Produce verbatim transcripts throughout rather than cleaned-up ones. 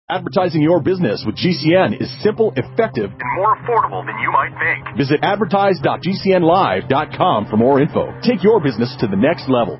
Advertising your business with G C N is simple, effective, and more affordable than you might think. Visit advertise dot g c n live dot com for more info. Take your business to the next level.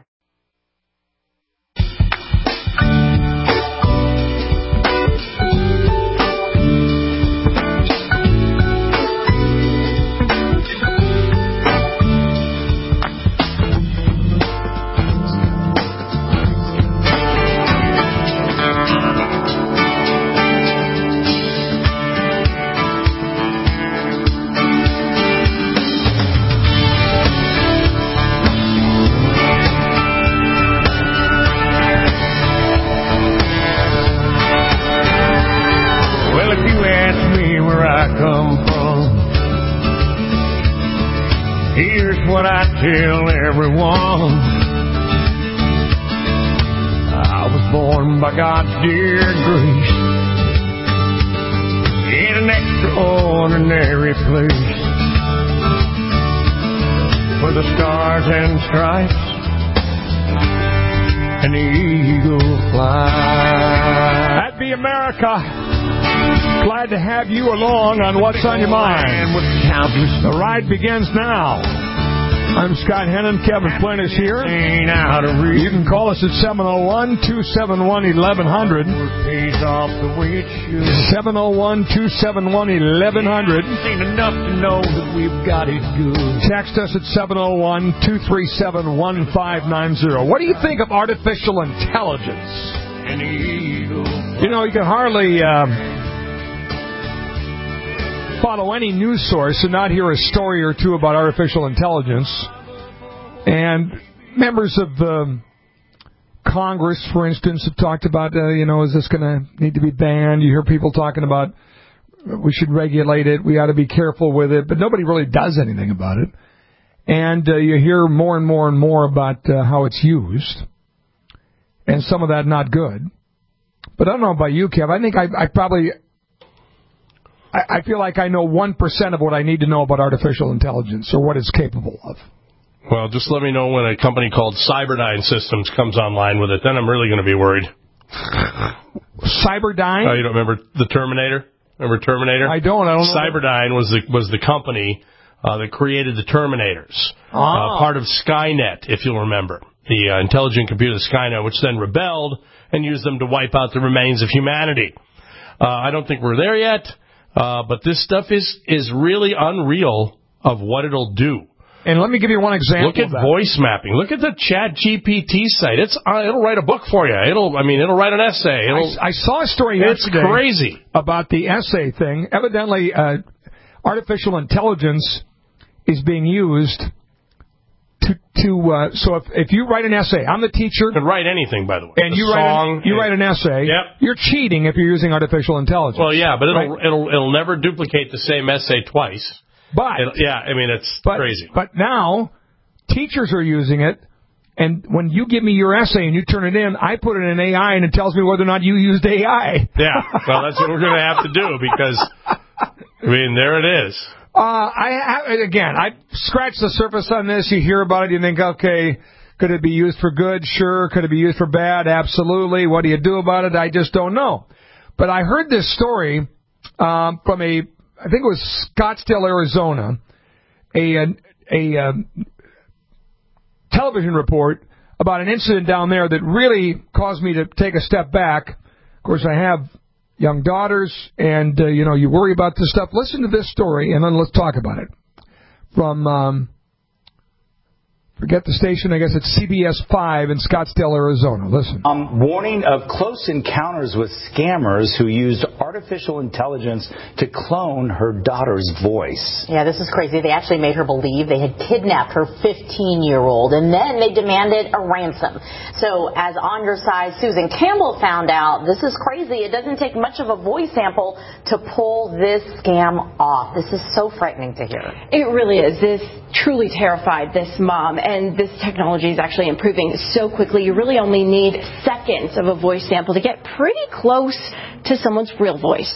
What I tell everyone, I was born by God's dear grace in an extraordinary place where the stars and stripes and the eagle fly. That'd be America. Glad to have you along on What's on Your Mind. The ride begins now. I'm Scott Hennon. Kevin Flynn is here. You can call us at seven oh one, two seven one, eleven hundred. seven oh one, two seven one, eleven hundred. Enough to know that we've got it good. Text us at seven oh one, two three seven, one five nine zero. What do you think of artificial intelligence? You know, you can hardly uh, follow any news source and not hear a story or two about artificial intelligence. And members of um, Congress, for instance, have talked about, uh, you know, is this going to need to be banned? You hear people talking about we should regulate it, we ought to be careful with it, but nobody really does anything about it. And uh, you hear more and more and more about uh, how it's used, and some of that not good. But I don't know about you, Kev. I think I, I probably... I feel like I know one percent of what I need to know about artificial intelligence or what it's capable of. Well, just let me know when a company called Cyberdyne Systems comes online with it. Then I'm really going to be worried. Cyberdyne? Oh, you don't remember the Terminator? Remember Terminator? I don't. I don't know. Cyberdyne was the was the company uh, that created the Terminators, ah. uh, part of Skynet, if you'll remember. The uh, intelligent computer Skynet, which then rebelled and used them to wipe out the remains of humanity. Uh, I don't think we're there yet. Uh, but this stuff is, is really unreal of what it'll do. And let me give you one example. Look at voice mapping. Look at the Chat G P T site. It's uh, it'll write a book for you. It'll I mean it'll write an essay. It'll, I, I saw a story it's yesterday crazy about the essay thing. Evidently, uh, artificial intelligence is being used to to uh, so if if you write an essay, I'm the teacher. You can write anything, by the way. And the you song, write an, you and, write an essay. Yep. You're cheating if you're using artificial intelligence. Well, yeah, but it'll right? it'll it'll never duplicate the same essay twice. But it'll, yeah, I mean it's but, crazy. But now teachers are using it, and when you give me your essay and you turn it in, I put it in A I and it tells me whether or not you used A I. Yeah, well that's what we're going to have to do because I mean there it is. Uh, I again, I scratched the surface on this. You hear about it, you think, okay, could it be used for good? Sure. Could it be used for bad? Absolutely. What do you do about it? I just don't know. But I heard this story um, from a, I think it was Scottsdale, Arizona, a a, a, a television report about an incident down there that really caused me to take a step back. Of course, I have young daughters, and, uh, you know, you worry about this stuff. Listen to this story, and then let's talk about it. From, um, forget the station, I guess it's C B S five in Scottsdale, Arizona. Listen. Um, warning of close encounters with scammers who used artificial intelligence to clone her daughter's voice. Yeah, this is crazy. They actually made her believe they had kidnapped her fifteen-year-old, and then they demanded a ransom. So as On Your Side, Susan Campbell found out, this is crazy. It doesn't take much of a voice sample to pull this scam off. This is so frightening to hear. It really is. This truly terrified this mom. And this technology is actually improving so quickly. You really only need seconds of a voice sample to get pretty close to someone's real voice.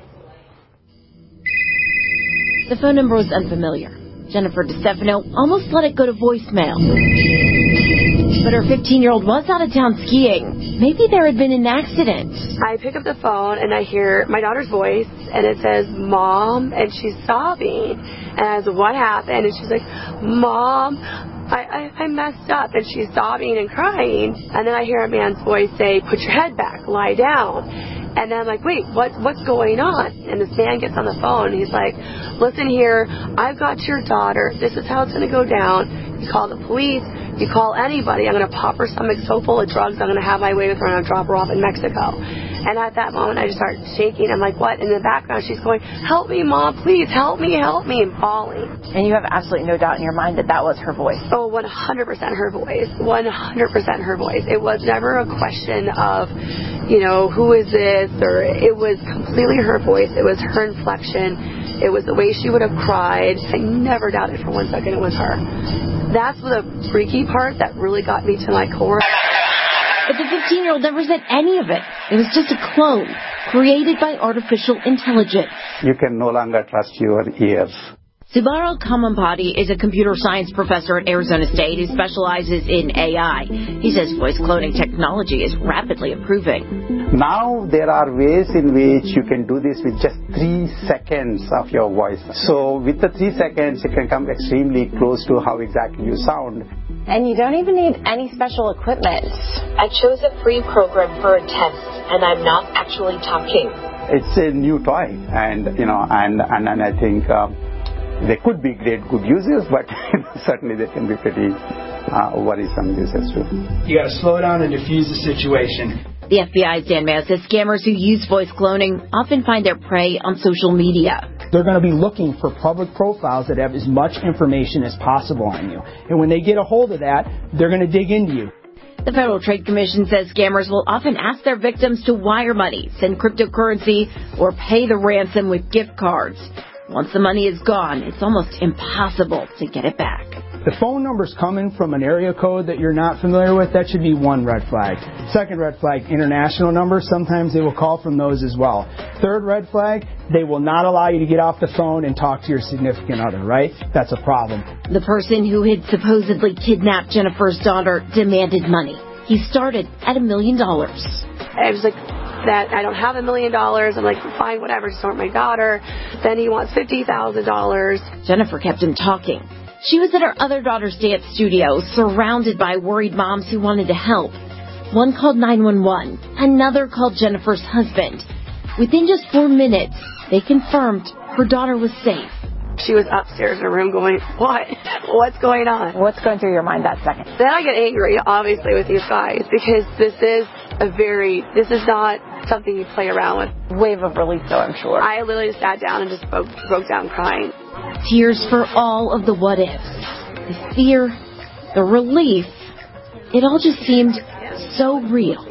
The phone number was unfamiliar. Jennifer DeStefano almost let it go to voicemail. But her fifteen-year-old was out of town skiing. maybe there had been an accident. I pick up the phone and I hear my daughter's voice, and it says, Mom, and she's sobbing. And I was, what happened? And she's like, Mom, I, I, I messed up. And she's sobbing and crying. And then I hear a man's voice say, put your head back, lie down. And then I'm like, wait, what, what's going on? And this man gets on the phone, and he's like, listen here, I've got your daughter. This is how it's going to go down. You call the police. You call anybody. I'm going to pop her stomach so full of drugs, I'm going to have my way with her, and I'll drop her off in Mexico. And at that moment, I just start shaking. I'm like, what? In the background, she's going, help me, Mom, please, help me, help me, and bawling. And you have absolutely no doubt in your mind that that was her voice. Oh, one hundred percent her voice. one hundred percent her voice. It was never a question of, you know, who is this? Or it was completely her voice. It was her inflection. It was the way she would have cried. I never doubted for one second it was her. That's the freaky part that really got me to my core. But the fifteen-year-old never said any of it. It was just a clone created by artificial intelligence. You can no longer trust your ears. Subaro Kamampati is a computer science professor at Arizona State who specializes in A I. He says voice cloning technology is rapidly improving. Now there are ways in which you can do this with just three seconds of your voice. So with the three seconds, you can come extremely close to how exactly you sound. And you don't even need any special equipment. I chose a free program for a test, and I'm not actually talking. It's a new toy, and you know, and and, and I think uh, there could be great good uses, but certainly there can be pretty uh, worrisome uses too. You got to slow down and diffuse the situation. The F B I's Dan Mayo says scammers who use voice cloning often find their prey on social media. They're going to be looking for public profiles that have as much information as possible on you. And when they get a hold of that, they're going to dig into you. The Federal Trade Commission says scammers will often ask their victims to wire money, send cryptocurrency, or pay the ransom with gift cards. Once the money is gone, it's almost impossible to get it back. The phone number's coming from an area code that you're not familiar with, that should be one red flag. Second red flag, international number. Sometimes they will call from those as well. Third red flag, they will not allow you to get off the phone and talk to your significant other, right? That's a problem. The person who had supposedly kidnapped Jennifer's daughter demanded money. He started at a million dollars. I was like, that I don't have a million dollars. I'm like, fine, whatever, just want my daughter. Then he wants fifty thousand dollars. Jennifer kept him talking. She was at her other daughter's dance studio, surrounded by worried moms who wanted to help. One called nine one one. Another called Jennifer's husband. Within just four minutes, they confirmed her daughter was safe. She was upstairs in her room going, what? What's going on? What's going through your mind that second? Then I get angry, obviously, with these guys, because this is a very, this is not something you play around with. Wave of relief, though, I'm sure. I literally sat down and just broke, broke down crying. Tears for all of the what-ifs. The fear, the relief. It all just seemed so real.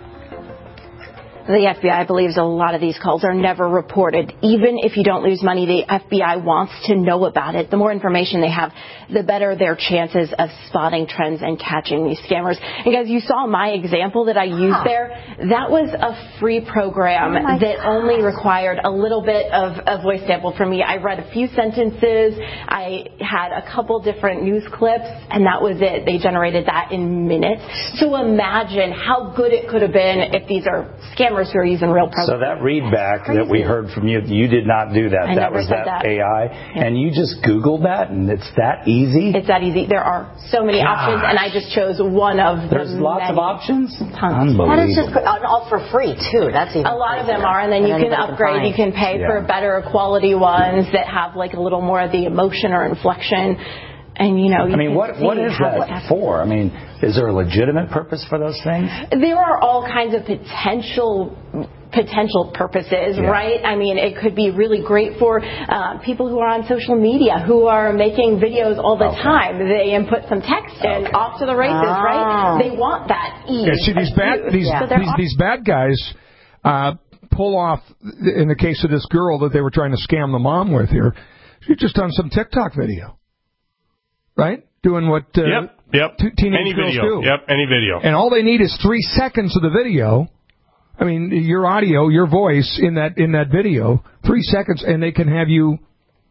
The F B I believes a lot of these calls are never reported. Even if you don't lose money, the F B I wants to know about it. The more information they have, the better their chances of spotting trends and catching these scammers. And guys, you saw my example that I used there. That was a free program oh that God. only required a little bit of a voice sample from me. I read a few sentences. I had a couple different news clips, and that was it. They generated that in minutes. So imagine how good it could have been if these are scammers who are using real programs. So that readback that we heard from you, you did not do that. I that was that, that A I. Yeah. And you just Googled that, and it's that easy? It's that easy. There are so many Gosh. options, and I just chose one of There's the lots many. of options? Tons. That is just all for free, too. That's even A lot of them are, and then and you can upgrade. Can you can pay yeah. for better quality ones that have like a little more of the emotion or inflection. And, you know, you I mean, what what is that what for? I mean, is there a legitimate purpose for those things? There are all kinds of potential potential purposes, yeah. right? I mean, it could be really great for uh, people who are on social media, who are making videos all the okay. time. They input some text and okay. off to the races, oh. right? They want that ease. Yeah, see, these bad these yeah. these, these bad guys uh, pull off, in the case of this girl that they were trying to scam the mom with here, she's just done some TikTok video. Right? Doing what uh, yep, yep. T- teenage any girls video. do. Yep, any video. And all they need is three seconds of the video. I mean, your audio, your voice in that in that video, three seconds, and they can have you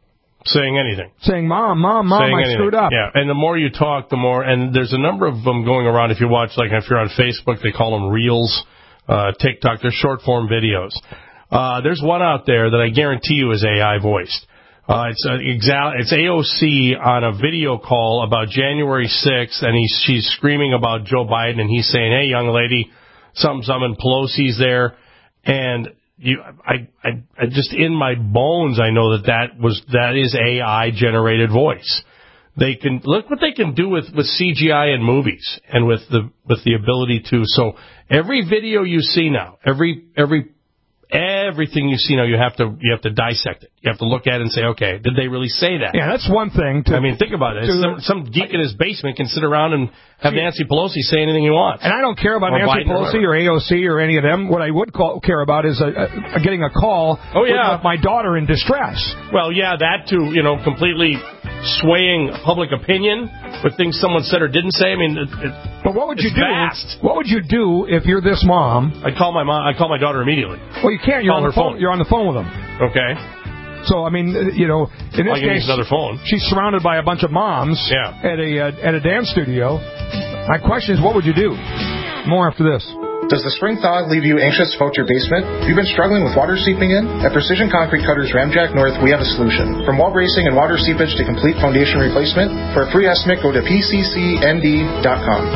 Saying anything. Saying, Mom, Mom, Mom, Saying I anything. screwed up. Yeah, and the more you talk, the more, and there's a number of them going around. If you watch, like if you're on Facebook, they call them Reels, uh, TikTok, they're short-form videos. Uh, there's one out there that I guarantee you is A I voiced. Uh, it's, uh, exa- it's A O C on a video call about January sixth, and he's, she's screaming about Joe Biden, and he's saying, hey, young lady, something, something, Pelosi's there, and You, I, I, I just in my bones, I know that that was that is A I generated voice. They can look what they can do with, with C G I in movies and with the with the ability to. So every video you see now, every every everything you see now, you have to you have to dissect it. You have to look at it and say, okay, did they really say that? Yeah, that's one thing. To, I mean, think about it. To, some, some geek in his basement can sit around and have Nancy Pelosi say anything he wants. And I don't care about or Nancy Biden Pelosi or, or A O C or any of them. What I would call, care about is uh, uh, getting a call oh, yeah. with my daughter in distress. Well, yeah, that too, you know, completely swaying public opinion with things someone said or didn't say. I mean, it, it, but what would you do? Vast. What would you do if you're this mom? I'd call my mom. I'd call my daughter immediately. Well, you can't. You're call on the phone. phone. You're on the phone with them. Okay. So I mean, you know, in this I can case, use another phone. She's surrounded by a bunch of moms yeah. at a uh, at a dance studio. My question is, what would you do? More after this. Does the spring thaw leave you anxious about your basement? Have you been struggling with water seeping in? At Precision Concrete Cutters Ramjack North, we have a solution. From wall bracing and water seepage to complete foundation replacement, for a free estimate, go to P C C N D dot com.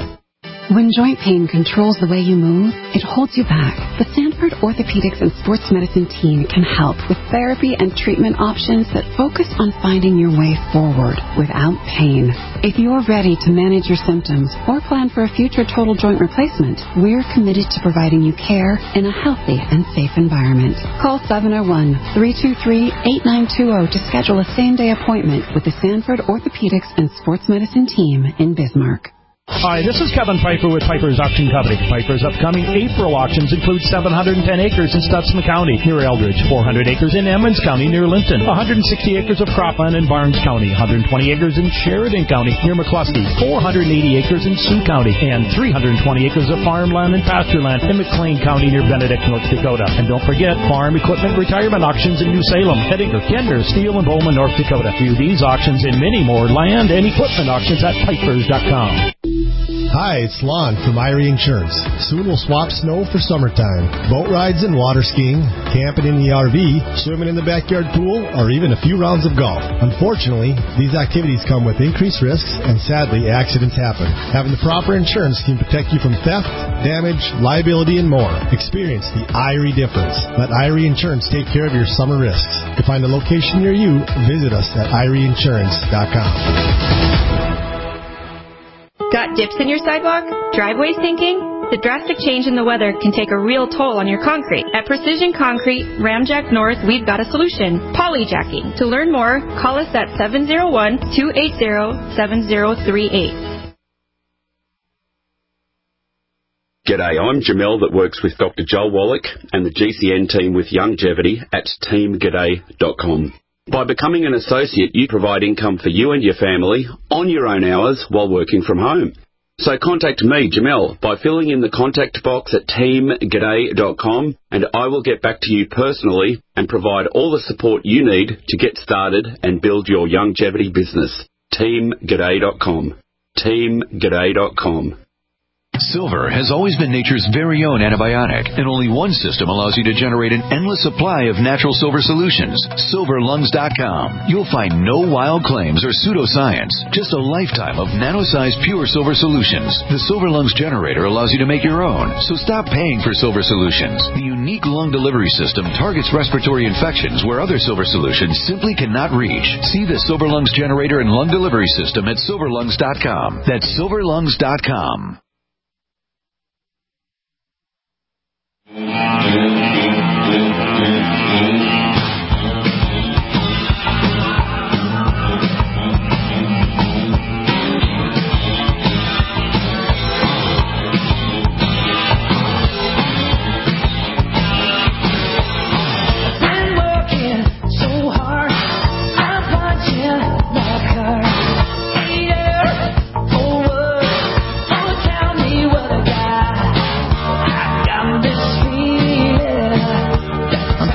When joint pain controls the way you move, it holds you back. The Sanford Orthopedics and Sports Medicine team can help with therapy and treatment options that focus on finding your way forward without pain. If you're ready to manage your symptoms or plan for a future total joint replacement, we're committed to providing you care in a healthy and safe environment. Call seven oh one, three two three, eight nine two zero to schedule a same-day appointment with the Sanford Orthopedics and Sports Medicine team in Bismarck. Hi, this is Kevin Piper with Piper's Auction Company. Piper's upcoming April auctions include seven hundred ten acres in Stutsman County near Eldridge, four hundred acres in Emmons County near Linton, one hundred sixty acres of cropland in Barnes County, one hundred twenty acres in Sheridan County near McCluskey, four hundred eighty acres in Sioux County, and three hundred twenty acres of farmland and pastureland in McLean County near Benedict, North Dakota. And don't forget farm equipment retirement auctions in New Salem, Hettinger, Kinder, Steele, and Bowman, North Dakota. View these auctions and many more land and equipment auctions at pipers dot com. Hi, it's Lon from Irie Insurance. Soon we'll swap snow for summertime. Boat rides and water skiing, camping in the R V, swimming in the backyard pool, or even a few rounds of golf. Unfortunately, these activities come with increased risks, and sadly, accidents happen. Having the proper insurance can protect you from theft, damage, liability, and more. Experience the Irie difference. Let Irie Insurance take care of your summer risks. To find a location near you, visit us at Irie Insurance dot com. Got dips in your sidewalk? Driveway sinking? The drastic change in the weather can take a real toll on your concrete. At Precision Concrete, Ramjack North, we've got a solution. Polyjacking. To learn more, call us at seven oh one, two eight zero, seven zero three eight. G'day, I'm Jamel that works with Doctor Joel Wallach and the G C N team with Longevity at team g'day dot com. By becoming an associate, you provide income for you and your family on your own hours while working from home. So contact me, Jamel, by filling in the contact box at team g'day dot com, and I will get back to you personally and provide all the support you need to get started and build your longevity business. team g'day dot com. team g'day dot com. Silver has always been nature's very own antibiotic, and only one system allows you to generate an endless supply of natural silver solutions. silver lungs dot com. You'll find no wild claims or pseudoscience, just a lifetime of nano-sized pure silver solutions. The Silver Lungs generator allows you to make your own, so stop paying for silver solutions. The unique lung delivery system targets respiratory infections where other silver solutions simply cannot reach. See the Silver Lungs generator and lung delivery system at silver lungs dot com. That's silver lungs dot com. Over, over town.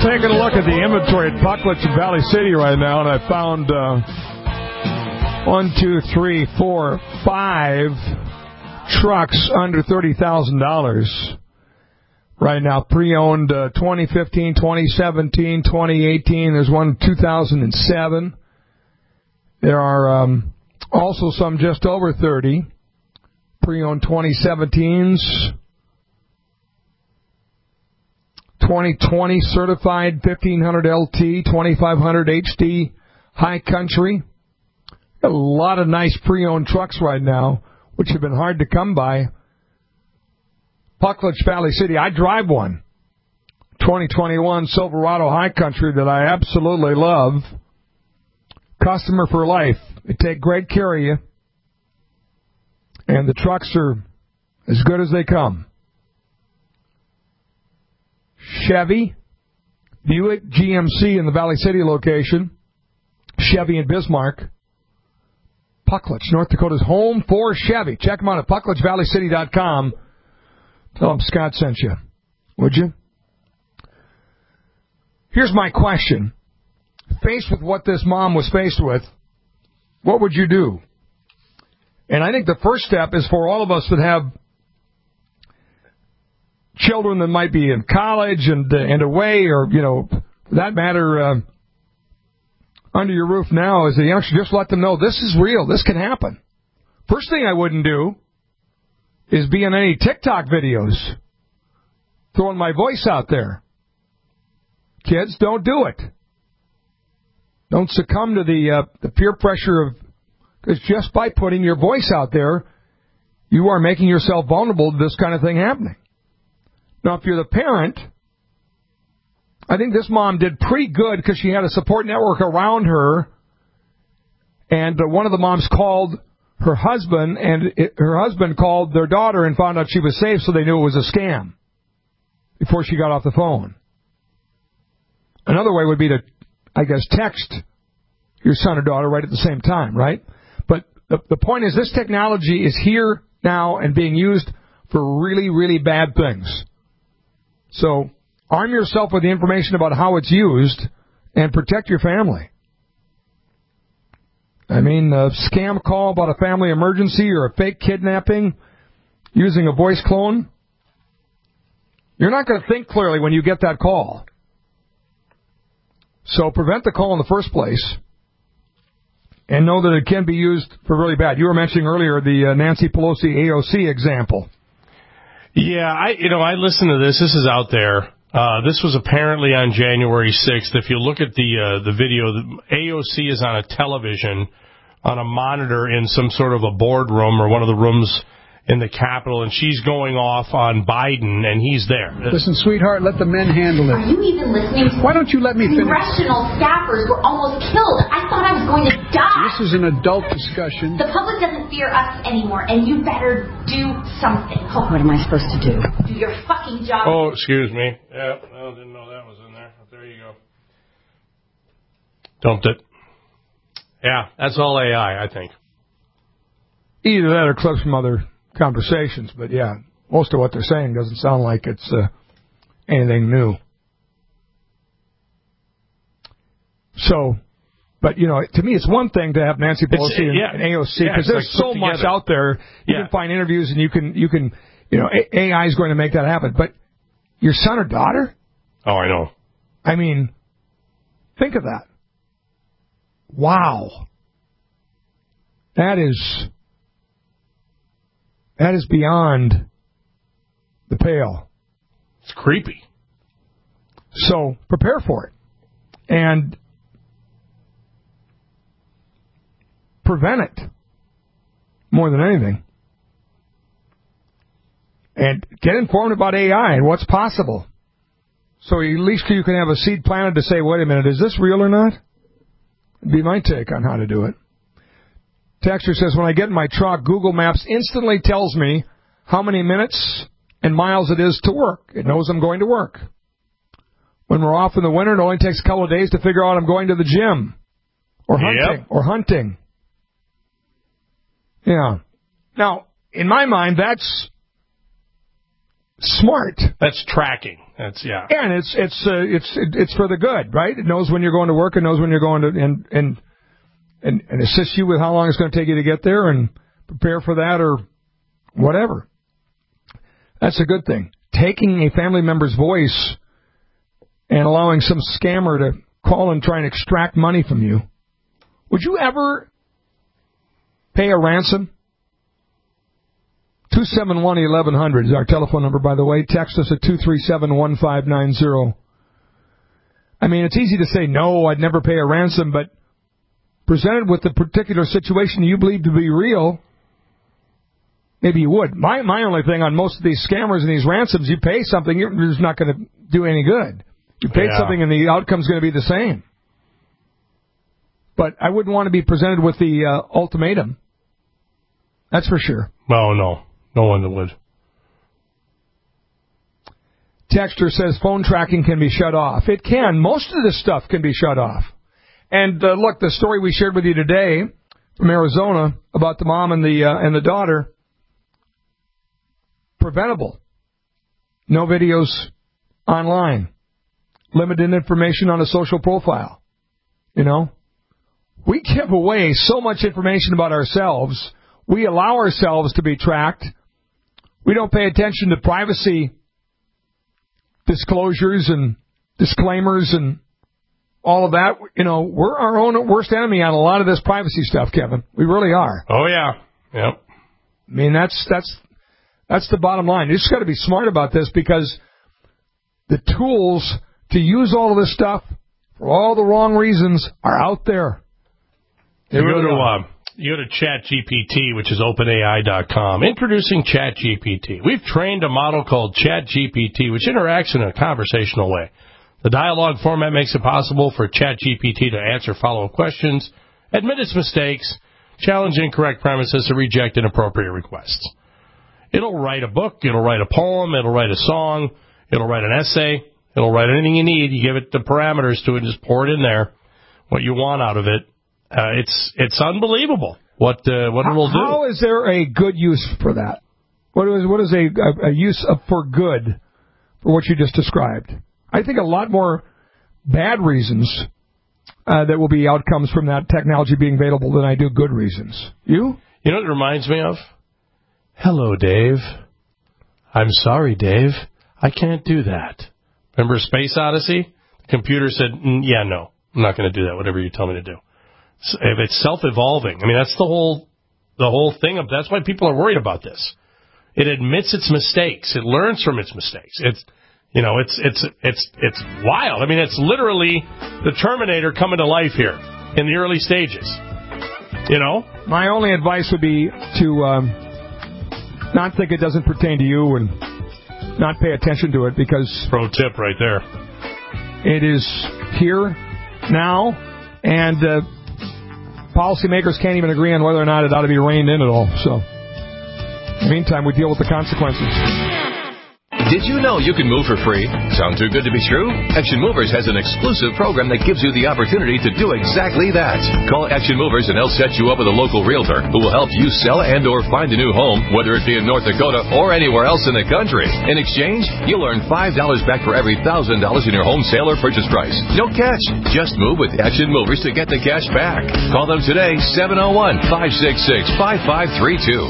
taking a look at the inventory at Puckletts in Valley City right now, and I found uh, one, two, three, four, five trucks under thirty thousand dollars right now. Pre-owned uh, twenty fifteen, twenty seventeen, twenty eighteen. There's one two thousand seven. There are um, also some just over thirty. Pre-owned twenty seventeens. twenty twenty certified fifteen hundred L T, twenty-five hundred H D High Country. Got a lot of nice pre-owned trucks right now, which have been hard to come by. Puckletts, Valley City. I drive one. twenty twenty-one Silverado High Country that I absolutely love. Customer for life. They take great care of you. And the trucks are as good as they come. Chevy, Buick, G M C in the Valley City location, Chevy in Bismarck. Puckletts, North Dakota's home for Chevy. Check them out at Puckletts Valley City dot com. Tell them Scott sent you, would you? Here's my question. Faced with what this mom was faced with, what would you do? And I think the first step is for all of us that have children that might be in college and uh, and away, or, you know, for that matter, uh, under your roof now, as a youngster, just let them know this is real. This can happen. First thing I wouldn't do is be in any TikTok videos throwing my voice out there. Kids, don't do it. Don't succumb to the uh, the peer pressure of, because just by putting your voice out there, you are making yourself vulnerable to this kind of thing happening. Now, if you're the parent, I think this mom did pretty good because she had a support network around her, and uh, one of the moms called her husband, and it, her husband called their daughter and found out she was safe, so they knew it was a scam before she got off the phone. Another way would be to, I guess, text your son or daughter right at the same time, right? But the, the point is, this technology is here now and being used for really, really bad things. So arm yourself with the information about how it's used and protect your family. I mean, a scam call about a family emergency or a fake kidnapping using a voice clone, you're not going to think clearly when you get that call. So prevent the call in the first place and know that it can be used for really bad. You were mentioning earlier the uh, Nancy Pelosi A O C example. Yeah, I you know, I listened to this. This is out there. Uh, this was apparently on January sixth. If you look at the uh, the video, the A O C is on a television, on a monitor in some sort of a boardroom or one of the rooms in the Capitol, and she's going off on Biden, and he's there. Listen, sweetheart, let the men handle it. Are you even listening to Why don't you let me finish? Congressional staffers were almost killed. I thought I was going to die. This is an adult discussion. The public doesn't fear us anymore, and you better do something. Oh, what am I supposed to do? Do your fucking job. Oh, excuse me. Yeah, I didn't know that was in there. There you go. Dumped it. Yeah, that's all A I, I think. Either that or clips from other conversations, but yeah, most of what they're saying doesn't sound like it's uh, anything new. So, but you know, to me, it's one thing to have Nancy Pelosi and, yeah. and A O C because yeah, there's like so much out there. You yeah. can find interviews, and you can you can you know, A I is going to make that happen. But your son or daughter? Oh, I know. I mean, think of that. Wow, that is. That is beyond the pale. It's creepy. So prepare for it. And prevent it more than anything. And get informed about A I and what's possible. So at least you can have a seed planted to say, wait a minute, is this real or not? It'd be my take on how to do it. Texter says, when I get in my truck, Google Maps instantly tells me how many minutes and miles it is to work. It knows I'm going to work. When we're off in the winter, it only takes a couple of days to figure out I'm going to the gym or hunting. Yep. Or hunting. Yeah. Now, in my mind, that's smart. That's tracking. That's yeah. And it's it's uh, it's it's for the good, right? It knows when you're going to work. It knows when you're going to and and and, and assists you with how long it's going to take you to get there and prepare for that or whatever. That's a good thing. Taking a family member's voice and allowing some scammer to call and try and extract money from you. Would you ever pay a ransom? two seven one, eleven hundred is our telephone number, by the way. Text us at two three seven, one five nine zero. I mean, it's easy to say, no, I'd never pay a ransom, but presented with the particular situation you believe to be real, maybe you would. My my only thing on most of these scammers and these ransoms, you pay something, it's not going to do any good. You pay Yeah. something and the outcome's going to be the same. But I wouldn't want to be presented with the uh, ultimatum. That's for sure. No, no. No one would. Texter says phone tracking can be shut off. It can. Most of this stuff can be shut off. And uh, look, the story we shared with you today from Arizona about the mom and the uh, and the daughter, preventable. No videos online. Limited information on a social profile. You know? We give away so much information about ourselves. We allow ourselves to be tracked. We don't pay attention to privacy disclosures and disclaimers and all of that. You know, we're our own worst enemy on a lot of this privacy stuff, Kevin. We really are. Oh, yeah. Yep. I mean, that's that's that's the bottom line. You just got to be smart about this because the tools to use all of this stuff for all the wrong reasons are out there. They You go really to are. uh, you go to ChatGPT, which is open A I dot com. Introducing ChatGPT. We've trained a model called ChatGPT, which interacts in a conversational way. The dialogue format makes it possible for ChatGPT to answer follow-up questions, admit its mistakes, challenge incorrect premises, and reject inappropriate requests. It'll write a book, it'll write a poem, it'll write a song, it'll write an essay, it'll write anything you need. You give it the parameters to it, just pour it in there, what you want out of it. Uh, it's it's unbelievable what uh, what it'll do. How is there a good use for that? What is what is a, a, a use of for good for what you just described? I think a lot more bad reasons uh, that will be outcomes from that technology being available than I do good reasons. You? You know what it reminds me of? Hello, Dave. I'm sorry, Dave. I can't do that. Remember Space Odyssey? The computer said, mm, yeah, no, I'm not going to do that, whatever you tell me to do. So if it's self-evolving, I mean, that's the whole the whole thing. Of, that's why people are worried about this. It admits its mistakes. It learns from its mistakes. It's, you know, it's it's it's it's wild. I mean, it's literally the Terminator coming to life here in the early stages. You know? My only advice would be to um, not think it doesn't pertain to you and not pay attention to it because... Pro tip right there. It is here, now, and uh, policymakers can't even agree on whether or not it ought to be reined in at all. So, in the meantime, we deal with the consequences. Did you know you can move for free? Sound too good to be true? Action Movers has an exclusive program that gives you the opportunity to do exactly that. Call Action Movers and they'll set you up with a local realtor who will help you sell and or find a new home, whether it be in North Dakota or anywhere else in the country. In exchange, you'll earn five dollars back for every one thousand dollars in your home sale or purchase price. No catch. Just move with Action Movers to get the cash back. Call them today, seven oh one, five six six, five five three two.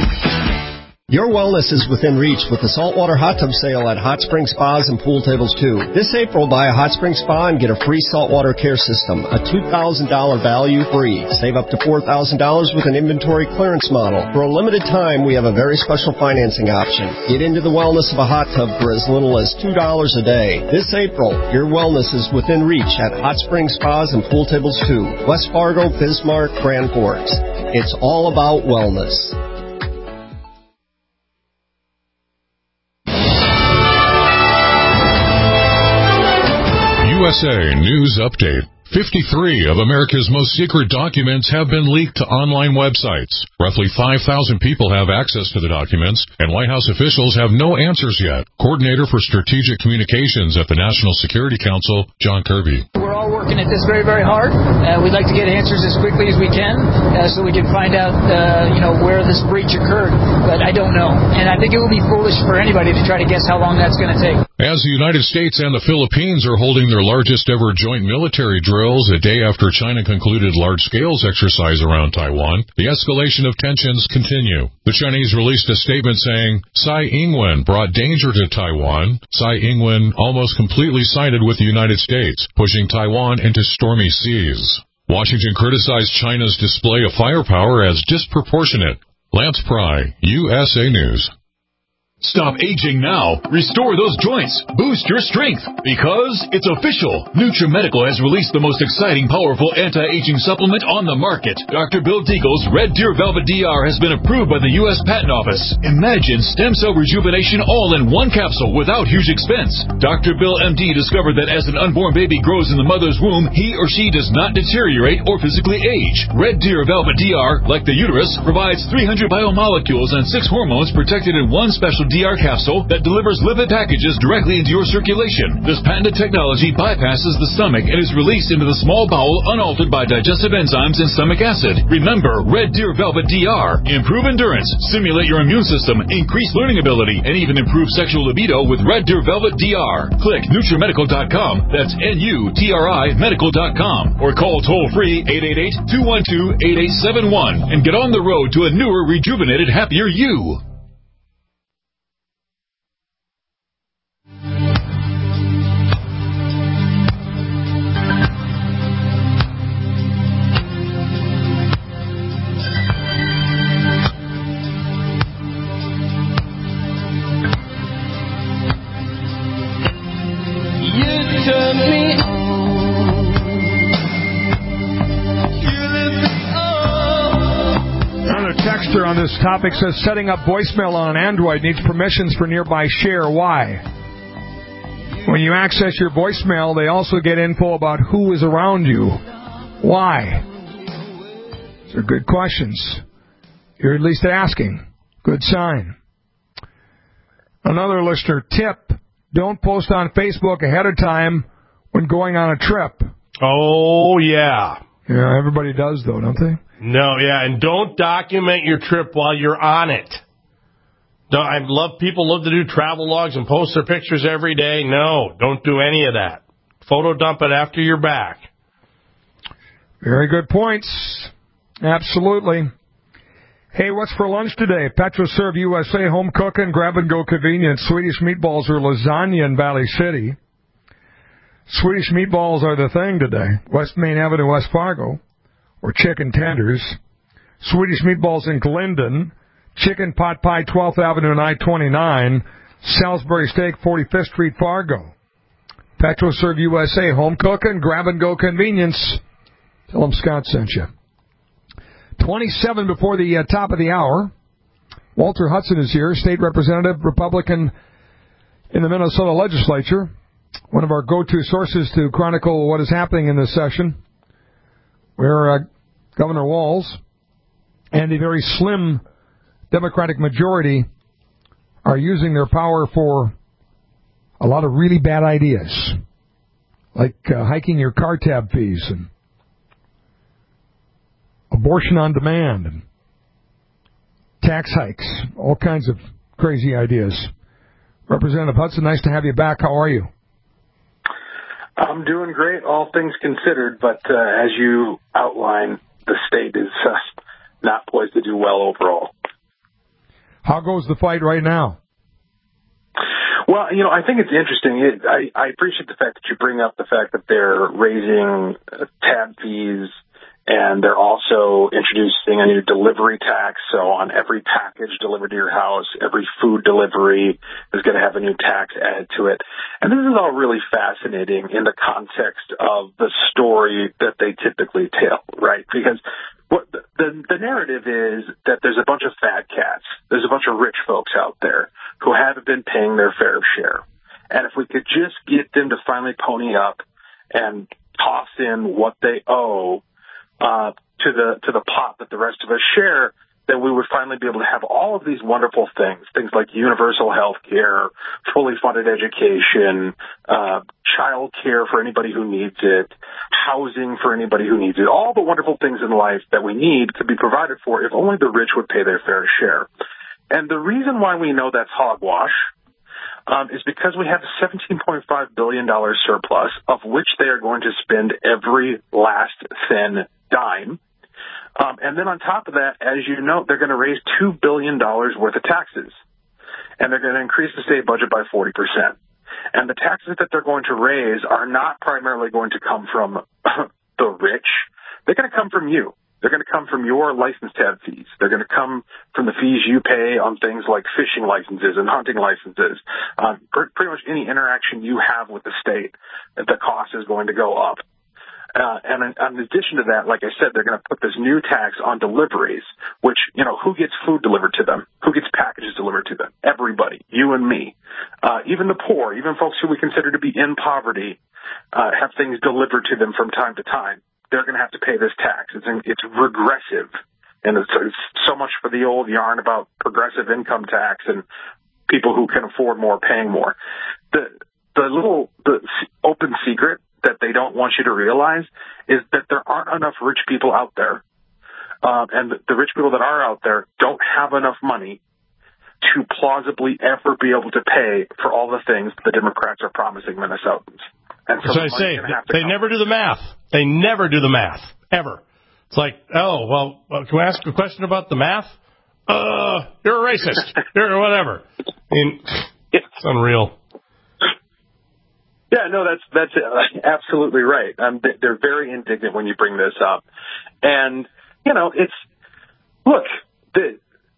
Your wellness is within reach with the Saltwater Hot Tub Sale at Hot Spring Spas and Pool Tables too. This April, buy a Hot Spring Spa and get a free saltwater care system, a two thousand dollars value free. Save up to four thousand dollars with an inventory clearance model. For a limited time, we have a very special financing option. Get into the wellness of a hot tub for as little as two dollars a day. This April, your wellness is within reach at Hot Spring Spas and Pool Tables two, West Fargo, Bismarck, Grand Forks. It's all about wellness. U S A News Update. fifty-three of America's most secret documents have been leaked to online websites. Roughly five thousand people have access to the documents, and White House officials have no answers yet. Coordinator for Strategic Communications at the National Security Council, John Kirby. We're all working at this very, very hard. Uh, we'd like to get answers as quickly as we can uh, so we can find out, uh, you know, where this breach occurred. But I don't know. And I think it would be foolish for anybody to try to guess how long that's going to take. As the United States and the Philippines are holding their largest ever joint military drills a day after China concluded large-scale exercise around Taiwan, the escalation of tensions continue. The Chinese released a statement saying Tsai Ing-wen brought danger to Taiwan. Tsai Ing-wen almost completely sided with the United States, pushing Taiwan into stormy seas. Washington criticized China's display of firepower as disproportionate. Lance Pry, U S A News. Stop aging now. Restore those joints. Boost your strength. Because it's official. NutriMedical has released the most exciting, powerful anti-aging supplement on the market. Doctor Bill Deagle's Red Deer Velvet D R has been approved by the U S Patent Office. Imagine stem cell rejuvenation all in one capsule without huge expense. Doctor Bill M D discovered that as an unborn baby grows in the mother's womb, he or she does not deteriorate or physically age. Red Deer Velvet D R, like the uterus, provides three hundred biomolecules and six hormones protected in one special D R capsule that delivers lipid packages directly into your circulation. This patented technology bypasses the stomach and is released into the small bowel unaltered by digestive enzymes and stomach acid. Remember, Red Deer Velvet D R. Improve endurance, stimulate your immune system, increase learning ability, and even improve sexual libido with Red Deer Velvet D R. Click NutriMedical dot com, that's N U T R I medical dot com, or call toll-free eight eight eight, two one two, eight eight seven one and get on the road to a newer, rejuvenated, happier you. On this topic says setting up voicemail on an Android needs permissions for nearby share. Why? When you access your voicemail, they also get info about who is around you. Why? These are good questions. You're at least asking. Good sign. Another listener tip: don't post on Facebook ahead of time when going on a trip. Oh, yeah. Yeah, everybody does, though, don't they? No, yeah, and don't document your trip while you're on it. Don't, I love people love to do travel logs and post their pictures every day. No, don't do any of that. Photo dump it after you're back. Very good points. Absolutely. Hey, what's for lunch today? PetroServe U S A, home cooking, grab-and-go convenience. Swedish meatballs or lasagna in Valley City. Swedish meatballs are the thing today. West Main Avenue, West Fargo. Or chicken tenders. Swedish meatballs in Glendon. Chicken pot pie, twelfth Avenue and I twenty-nine. Salisbury steak, forty-fifth Street, Fargo. PetroServe U S A, home cooking, grab-and-go convenience. Tell them Scott sent you. twenty-seven before the uh, top of the hour. Walter Hudson is here, state representative, Republican in the Minnesota legislature. One of our go-to sources to chronicle what is happening in this session, where uh, Governor Walz and a very slim Democratic majority are using their power for a lot of really bad ideas, like uh, hiking your car tab fees and abortion on demand and tax hikes, all kinds of crazy ideas. Representative Hudson, nice to have you back. How are you? I'm doing great, all things considered, but uh, as you outline, the state is uh, not poised to do well overall. How goes the fight right now? Well, you know, I think it's interesting. It, I, I appreciate the fact that you bring up the fact that they're raising uh, tab fees, and they're also introducing a new delivery tax. So on every package delivered to your house, every food delivery is going to have a new tax added to it. And this is all really fascinating in the context of the story that they typically tell, right? Because what the, the, the narrative is that there's a bunch of fat cats. There's a bunch of rich folks out there who haven't been paying their fair share. And if we could just get them to finally pony up and toss in what they owe, Uh, to the to the pot that the rest of us share, then we would finally be able to have all of these wonderful things, things like universal health care, fully funded education, uh, child care for anybody who needs it, housing for anybody who needs it. All the wonderful things in life that we need could be provided for if only the rich would pay their fair share. And the reason why we know that's hogwash um, is because we have a seventeen point five billion dollars surplus, of which they are going to spend every last thin dime. Um, and then on top of that, as you know, they're going to raise two billion dollars worth of taxes. And they're going to increase the state budget by forty percent. And the taxes that they're going to raise are not primarily going to come from the rich. They're going to come from you. They're going to come from your license tab fees. They're going to come from the fees you pay on things like fishing licenses and hunting licenses. Um, pretty much any interaction you have with the state, the cost is going to go up. Uh, and in, in addition to that, like I said, they're going to put this new tax on deliveries, which, you know, who gets food delivered to them? Who gets packages delivered to them? Everybody, you and me. Uh, even the poor, even folks who we consider to be in poverty, uh, have things delivered to them from time to time. They're going to have to pay this tax. It's, it's regressive. And it's, it's so much for the old yarn about progressive income tax and people who can afford more paying more. The, the little, the open secret that they don't want you to realize is that there aren't enough rich people out there. Um, and the, the rich people that are out there don't have enough money to plausibly ever be able to pay for all the things the Democrats are promising Minnesotans. And so That's what I say. They never do the math. They never do the math, ever. It's like, oh, well, well can we ask a question about the math? Uh, you're a racist. You're whatever. I mean, it's unreal. Yeah, no, that's that's uh, absolutely right. Um, they're very indignant when you bring this up. And, you know, it's, look, the,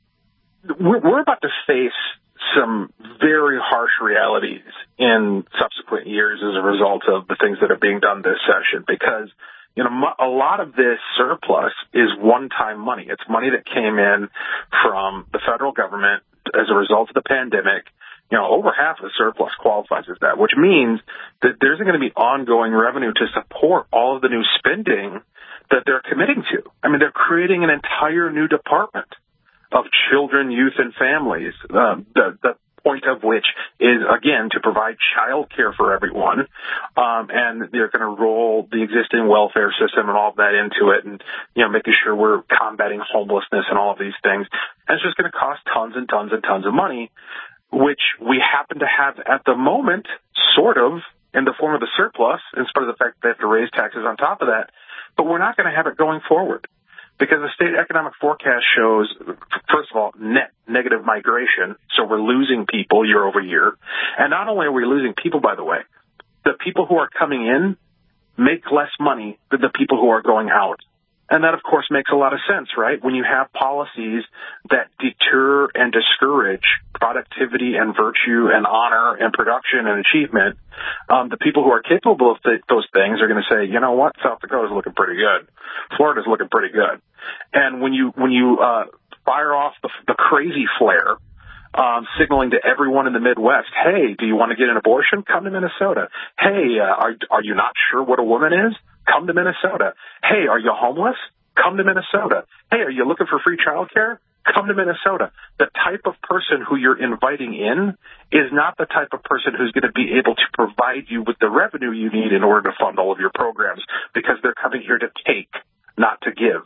we're, we're about to face some very harsh realities in subsequent years as a result of the things that are being done this session, because, you know, a lot of this surplus is one-time money. It's money that came in from the federal government as a result of the pandemic. You know, over half of the surplus qualifies as that, which means that there's going to be ongoing revenue to support all of the new spending that they're committing to. I mean, they're creating an entire new department of children, youth, and families, uh, the, the point of which is, again, to provide child care for everyone. Um, and they're going to roll the existing welfare system and all of that into it, and, you know, making sure we're combating homelessness and all of these things. And it's just going to cost tons and tons and tons of money, which we happen to have at the moment, sort of, in the form of the surplus, in spite of the fact that they have to raise taxes on top of that. But we're not going to have it going forward, because the state economic forecast shows, first of all, net negative migration. So we're losing people year over year. And not only are we losing people, by the way, the people who are coming in make less money than the people who are going out. And that, of course, makes a lot of sense, right? When you have policies that deter and discourage productivity and virtue and honor and production and achievement, um, the people who are capable of th- those things are going to say, you know what, South Dakota's looking pretty good. Florida's looking pretty good. And when you when you uh, fire off the, the crazy flare, um, signaling to everyone in the Midwest, hey, do you want to get an abortion? Come to Minnesota. Hey, uh, are are you not sure what a woman is? Come to Minnesota. Hey, are you homeless? Come to Minnesota. Hey, are you looking for free childcare? Come to Minnesota. The type of person who you're inviting in is not the type of person who's going to be able to provide you with the revenue you need in order to fund all of your programs, because they're coming here to take, not to give.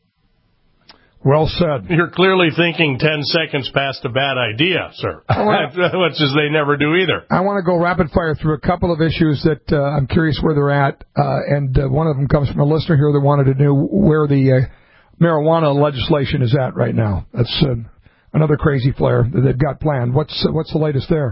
Well said. You're clearly thinking ten seconds past a bad idea, sir. Which is they never do either. I want to go rapid fire through a couple of issues that uh, I'm curious where they're at. Uh, and uh, one of them comes from a listener here that wanted to know where the uh, marijuana legislation is at right now. That's uh, another crazy flare that they've got planned. What's uh, what's the latest there?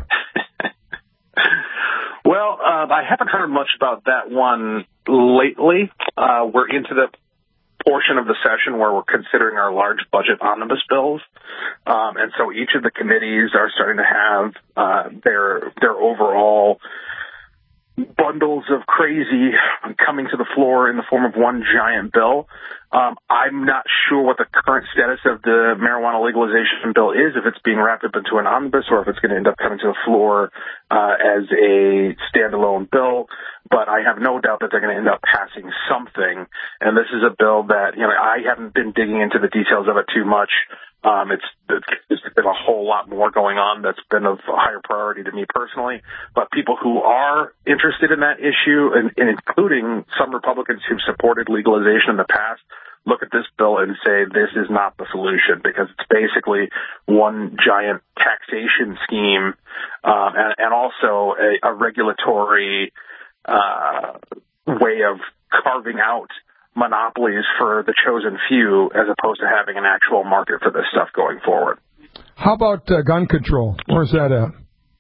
Well, uh, I haven't heard much about that one lately. Uh, we're into the portion of the session where we're considering our large budget omnibus bills. Um, and so each of the committees are starting to have uh, their their overall bundles of crazy coming to the floor in the form of one giant bill. Um, I'm not sure what the current status of the marijuana legalization bill is, if it's being wrapped up into an omnibus or if it's going to end up coming to the floor uh, as a standalone bill. But I have no doubt that they're going to end up passing something. And this is a bill that, you know, I haven't been digging into the details of it too much. Um, it's, it's been a whole lot more going on that's been of a higher priority to me personally. But people who are interested in that issue, and, and including some Republicans who've supported legalization in the past, look at this bill and say this is not the solution, because it's basically one giant taxation scheme um, and, and also a, a regulatory uh, way of carving out monopolies for the chosen few as opposed to having an actual market for this stuff going forward. How about uh, gun control? Where's that at?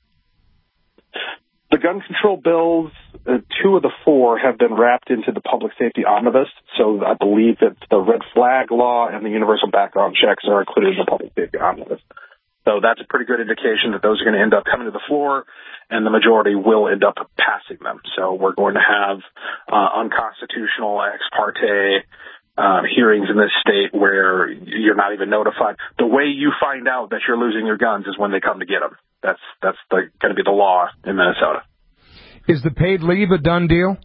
The gun control bills, uh, two of the four have been wrapped into the public safety omnibus. So I believe that the red flag law and the universal background checks are included in the public safety omnibus. So that's a pretty good indication that those are going to end up coming to the floor, and the majority will end up passing them. So we're going to have uh, unconstitutional ex parte uh, hearings in this state where you're not even notified. The way you find out that you're losing your guns is when they come to get them. That's that's the, going to be the law in Minnesota. Is the paid leave a done deal?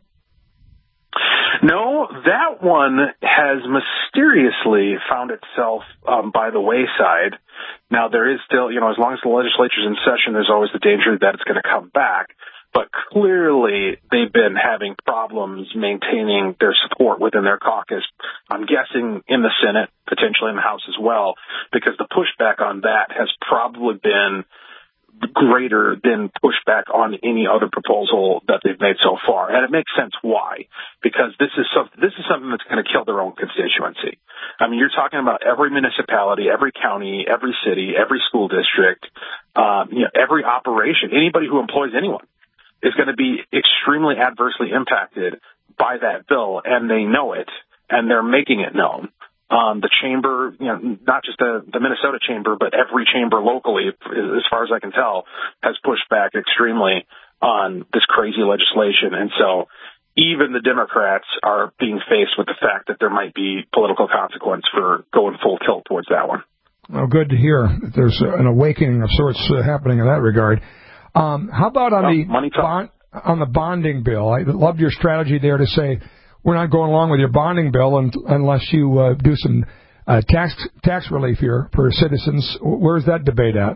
No, that one has mysteriously found itself um, by the wayside. Now, there is still, you know, as long as the legislature's in session, there's always the danger that it's going to come back. But clearly, they've been having problems maintaining their support within their caucus. I'm guessing in the Senate, potentially in the House as well, because the pushback on that has probably been greater than pushback on any other proposal that they've made so far. And it makes sense why, because this is something, this is something that's going to kill their own constituency. I mean, you're talking about every municipality, every county, every city, every school district, um, you know, every operation, anybody who employs anyone is going to be extremely adversely impacted by that bill, and they know it, and they're making it known. Um, the chamber, you know, not just the, the Minnesota chamber, but every chamber locally, as far as I can tell, has pushed back extremely on this crazy legislation. And so even the Democrats are being faced with the fact that there might be political consequence for going full tilt towards that one. Well, good to hear that there's an awakening of sorts uh, happening in that regard. Um, how about on, oh, the bond, on the bonding bill? I loved your strategy there to say, we're not going along with your bonding bill un- unless you uh, do some uh, tax tax relief here for citizens. Where's that debate at?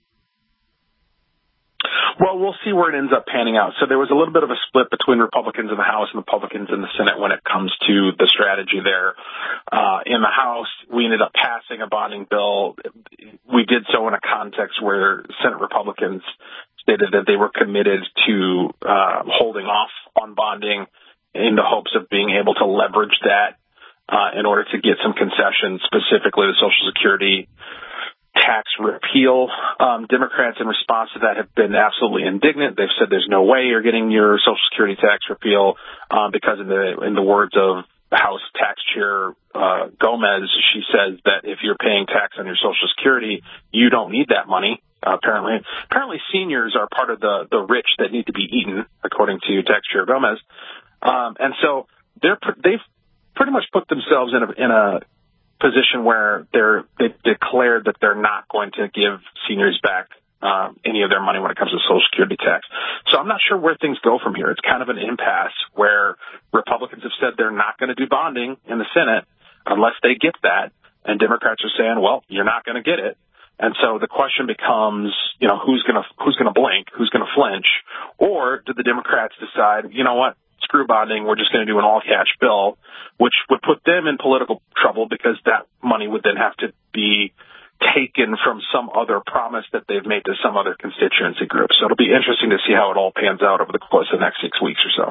Well, we'll see where it ends up panning out. So there was a little bit of a split between Republicans in the House and Republicans in the Senate when it comes to the strategy there. Uh, in the House, we ended up passing a bonding bill. We did so in a context where Senate Republicans stated that they were committed to uh, holding off on bonding in the hopes of being able to leverage that uh, in order to get some concessions, specifically the Social Security tax repeal. Um, Democrats, in response to that, have been absolutely indignant. They've said there's no way you're getting your Social Security tax repeal um, because, in the in the words of House Tax Chair uh, Gomez, she says that if you're paying tax on your Social Security, you don't need that money. Uh, apparently, apparently seniors are part of the the rich that need to be eaten, according to Tax Chair Gomez. Um, and so they're, they've pretty much put themselves in a, in a position where they're, they've declared that they're not going to give seniors back um, any of their money when it comes to Social Security tax. So I'm not sure where things go from here. It's kind of an impasse where Republicans have said they're not going to do bonding in the Senate unless they get that. And Democrats are saying, well, you're not going to get it. And so the question becomes, you know, who's going to, who's going to blink, who's going to flinch, or do the Democrats decide, you know what? Screw bonding, we're just going to do an all-cash bill, which would put them in political trouble because that money would then have to be taken from some other promise that they've made to some other constituency group. So it'll be interesting to see how it all pans out over the course of the next six weeks or so.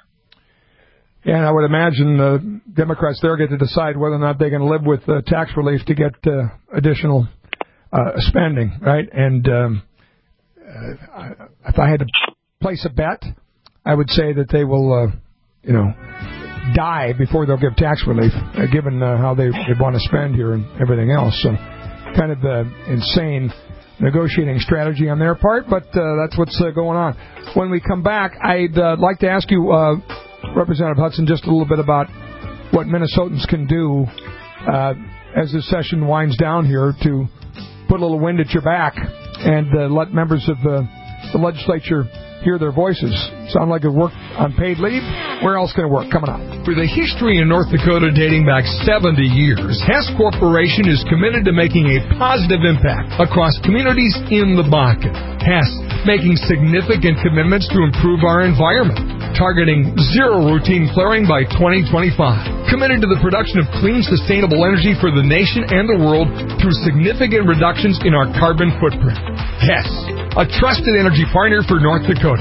Yeah, and I would imagine the Democrats there get to decide whether or not they can live with uh, tax relief to get uh, additional uh, spending, right? And um, uh, if I had to place a bet, I would say that they will, uh, you know, die before they'll give tax relief, uh, given uh, how they, they want to spend here and everything else. So kind of uh, insane negotiating strategy on their part, but uh, that's what's uh, going on. When we come back, I'd uh, like to ask you, uh, Representative Hudson, just a little bit about what Minnesotans can do uh, as this session winds down here to put a little wind at your back and uh, let members of uh, the legislature hear their voices. Sound like it worked on paid leave? Where else can it work? Coming up. With a history in North Dakota dating back seventy years, Hess Corporation is committed to making a positive impact across communities in the Bakken. Hess making significant commitments to improve our environment, targeting zero routine flaring by twenty twenty-five. Committed to the production of clean, sustainable energy for the nation and the world through significant reductions in our carbon footprint. Hess, a trusted energy partner for North Dakota.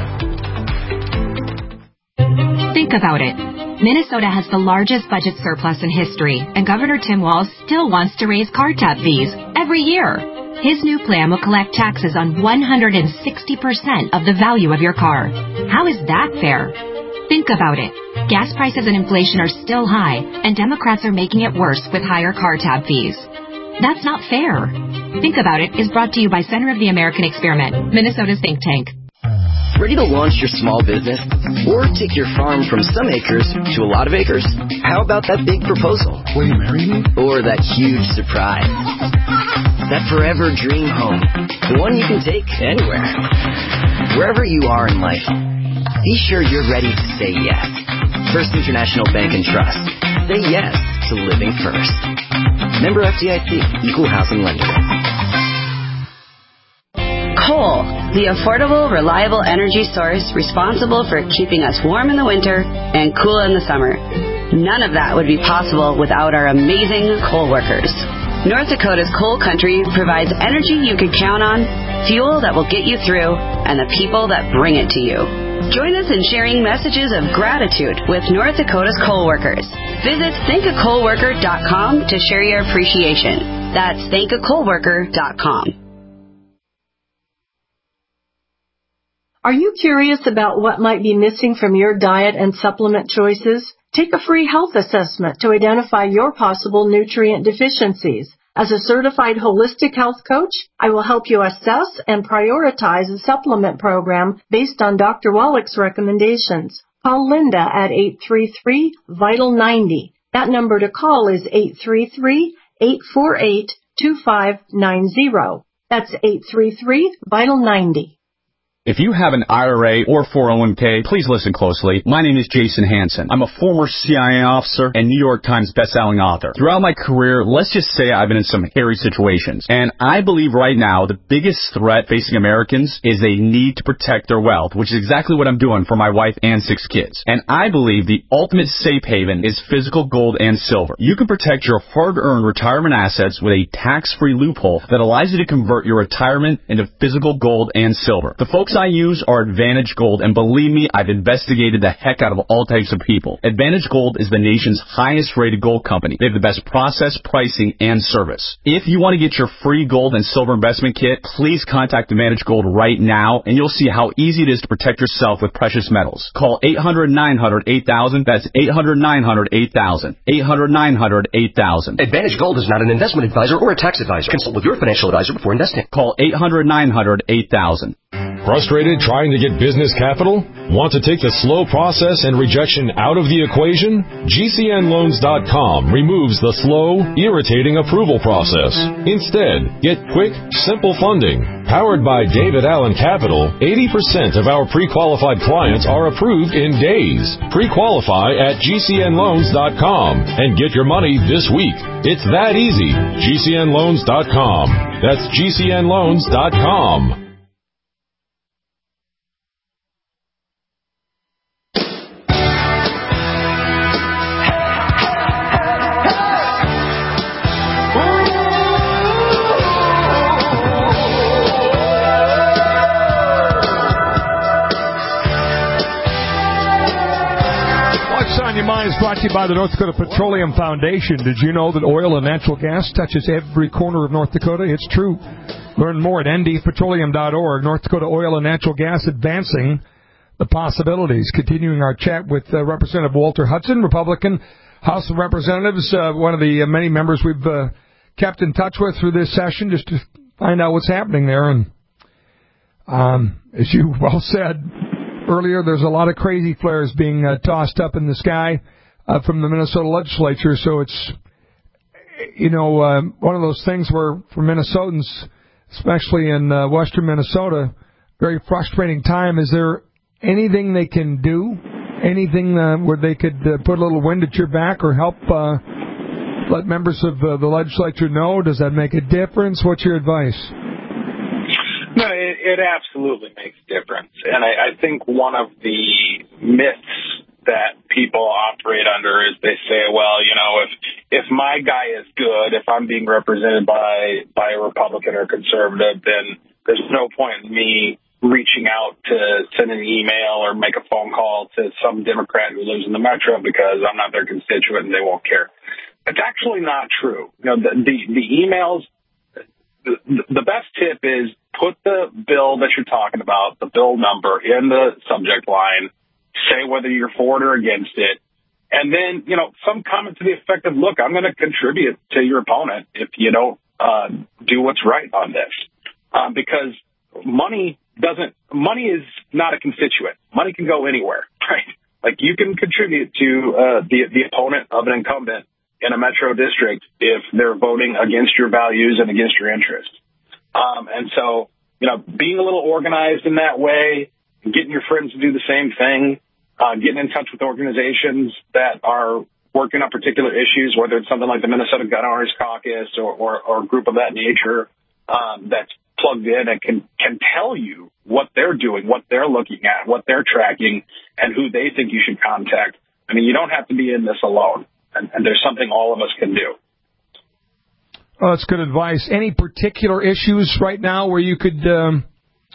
Think about it. Minnesota has the largest budget surplus in history, and Governor Tim Walz still wants to raise car tab fees every year. His new plan will collect taxes on one hundred sixty percent of the value of your car. How is that fair? Think about it. Gas prices and inflation are still high, and Democrats are making it worse with higher car tab fees. That's not fair. Think About It is brought to you by Center of the American Experiment, Minnesota's think tank. Ready to launch your small business? Or take your farm from some acres to a lot of acres? How about that big proposal? Will you marry me? Or that huge surprise? That forever dream home. The one you can take anywhere. Wherever you are in life, be sure you're ready to say yes. First International Bank and Trust. Say yes to living first. Member F D I C, Equal Housing Lender. Coal, the affordable, reliable energy source responsible for keeping us warm in the winter and cool in the summer. None of that would be possible without our amazing coal workers. North Dakota's coal country provides energy you can count on, fuel that will get you through, and the people that bring it to you. Join us in sharing messages of gratitude with North Dakota's coal workers. Visit thank a coal worker dot com to share your appreciation. That's thank a coal worker dot com. Are you curious about what might be missing from your diet and supplement choices? Take a free health assessment to identify your possible nutrient deficiencies. As a certified holistic health coach, I will help you assess and prioritize a supplement program based on Doctor Wallach's recommendations. Call Linda at eight three three, vital ninety. That number to call is eight three three, eight four eight, two five nine zero. That's eight three three, vital ninety. If you have an I R A or four oh one k, please listen closely. My name is Jason Hansen. I'm a former C I A officer and New York Times bestselling author. Throughout my career, let's just say I've been in some hairy situations. And I believe right now the biggest threat facing Americans is a need to protect their wealth, which is exactly what I'm doing for my wife and six kids. And I believe the ultimate safe haven is physical gold and silver. You can protect your hard-earned retirement assets with a tax-free loophole that allows you to convert your retirement into physical gold and silver. The folks I use are Advantage Gold, and believe me, I've investigated the heck out of all types of people. Advantage Gold is the nation's highest rated gold company. They have the best process, pricing, and service. If you want to get your free gold and silver investment kit, please contact Advantage Gold right now, and you'll see how easy it is to protect yourself with precious metals. Call eight hundred, nine hundred, eight thousand. That's eight hundred, nine hundred, eight thousand. eight hundred, nine hundred, eight thousand. Advantage Gold is not an investment advisor or a tax advisor. Consult with your financial advisor before investing. Call eight hundred, nine hundred, eight thousand. Frustrated trying to get business capital? Want to take the slow process and rejection out of the equation? G C N loans dot com removes the slow, irritating approval process. Instead, get quick, simple funding. Powered by David Allen Capital, eighty percent of our pre-qualified clients are approved in days. Pre-qualify at G C N loans dot com and get your money this week. It's that easy. G C N loans dot com. That's G C N loans dot com. Your Mind is brought to you by the North Dakota Petroleum Foundation. Did you know that oil and natural gas touches every corner of North Dakota? It's true. Learn more at N D petroleum dot org. North Dakota Oil and Natural Gas advancing the possibilities. Continuing our chat with uh, Representative Walter Hudson, Republican House of Representatives, uh, one of the uh, many members we've uh, kept in touch with through this session just to find out what's happening there. And um, as you well said earlier, there's a lot of crazy flares being uh, tossed up in the sky uh, from the Minnesota legislature. So it's, you know, uh, one of those things where for Minnesotans, especially in uh, western Minnesota, very frustrating time. Is there anything they can do? Anything uh, where they could uh, put a little wind at your back or help uh, let members of uh, the legislature know? Does that make a difference? What's your advice? No, it, it absolutely makes a difference. And I, I think one of the myths that people operate under is they say, well, you know, if if my guy is good, if I'm being represented by, by a Republican or conservative, then there's no point in me reaching out to send an email or make a phone call to some Democrat who lives in the metro because I'm not their constituent and they won't care. It's actually not true. You know, the, the, the emails, the, the best tip is put the bill that you're talking about, the bill number, in the subject line, say whether you're for it or against it, and then, you know, some comment to the effect of, look, I'm going to contribute to your opponent if you don't uh, do what's right on this. Um, because money doesn't, money is not a constituent. Money can go anywhere, right? Like you can contribute to uh, the, the opponent of an incumbent in a metro district if they're voting against your values and against your interests. Um, and so, you know, being a little organized in that way, getting your friends to do the same thing, uh, getting in touch with organizations that are working on particular issues, whether it's something like the Minnesota Gun Owners Caucus or, or, or a group of that nature um, that's plugged in and can, can tell you what they're doing, what they're looking at, what they're tracking, and who they think you should contact. I mean, you don't have to be in this alone, and, and there's something all of us can do. Well, that's good advice. Any particular issues right now where you could um,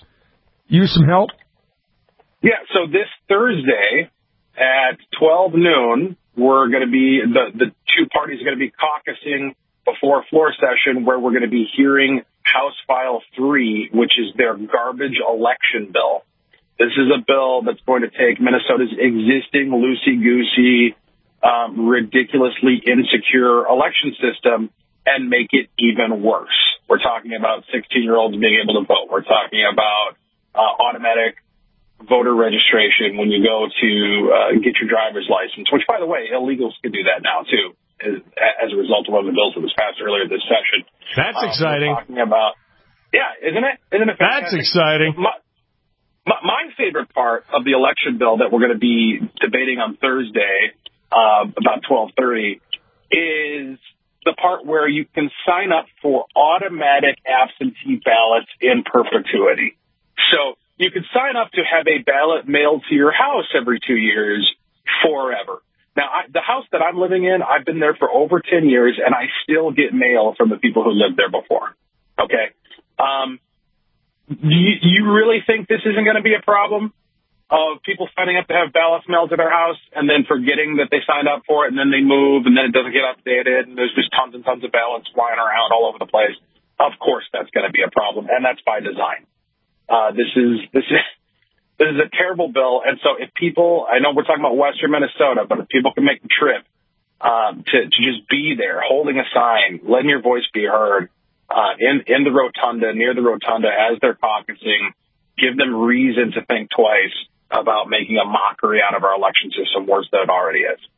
use some help? Yeah, so this Thursday at twelve noon, we're going to be, the, the two parties are going to be caucusing before a floor session where we're going to be hearing House File three, which is their garbage election bill. This is a bill that's going to take Minnesota's existing loosey-goosey, um, ridiculously insecure election system and make it even worse. We're talking about sixteen-year-olds being able to vote. We're talking about uh, automatic voter registration when you go to uh, get your driver's license, which, by the way, illegals can do that now, too, as, as a result of one of the bills that was passed earlier this session. That's um, exciting. We're talking about, yeah, isn't it? Isn't it fantastic? That's exciting. My, my, my favorite part of the election bill that we're going to be debating on Thursday, uh, about twelve thirty, is the part where you can sign up for automatic absentee ballots in perpetuity. So you can sign up to have a ballot mailed to your house every two years forever. Now, I, the house that I'm living in, I've been there for over ten years, and I still get mail from the people who lived there before. Okay? Um, you, you really think this isn't going to be a problem of people signing up to have ballots mailed to their house and then forgetting that they signed up for it, and then they move, and then it doesn't get updated, and there's just tons and tons of ballots flying around all over the place? Of course that's going to be a problem, and that's by design. Uh, this is this is this is a terrible bill, and so if people, I know we're talking about Western Minnesota, but if people can make the trip um, to to just be there, holding a sign, letting your voice be heard uh, in in the rotunda, near the rotunda as they're caucusing, give them reason to think twice about making a mockery out of our election system worse than it already is.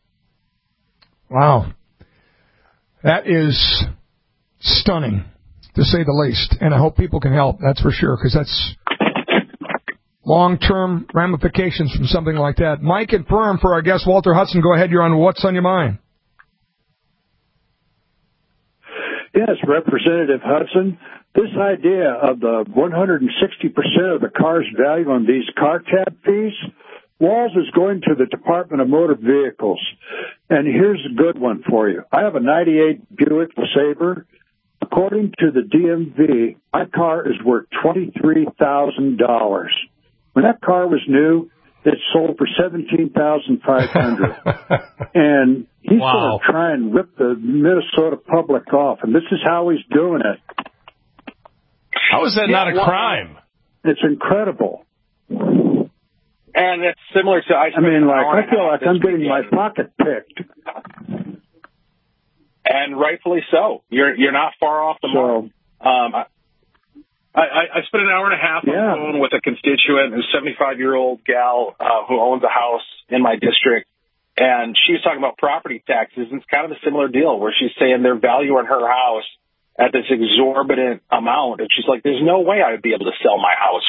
Wow, that is stunning, to say the least, and I hope people can help. That's for sure, because that's long-term ramifications from something like that. Mike and Perham for our guest, Walter Hudson. Go ahead. You're on What's on Your Mind. Yes, Representative Hudson. This idea of the one hundred sixty percent of the car's value on these car tab fees, Walls is going to the Department of Motor Vehicles. And here's a good one for you. I have a ninety-eight Buick Sabre. According to the D M V, my car is worth twenty-three thousand dollars. When that car was new, it sold for seventeen thousand five hundred dollars. And he's wow. going to try and rip the Minnesota public off, and this is how he's doing it. How is that yeah, not a well, crime? It's incredible. And it's similar to, I, I mean, like, I feel like I'm getting my pocket picked. And rightfully so. You're you're not far off the so, mark. Um, I, I, I spent an hour and a half on yeah. the phone with a constituent, a seventy-five-year-old gal uh, who owns a house in my district, and she was talking about property taxes, and it's kind of a similar deal where she's saying their value on her house at this exorbitant amount, and she's like, there's no way I would be able to sell my house for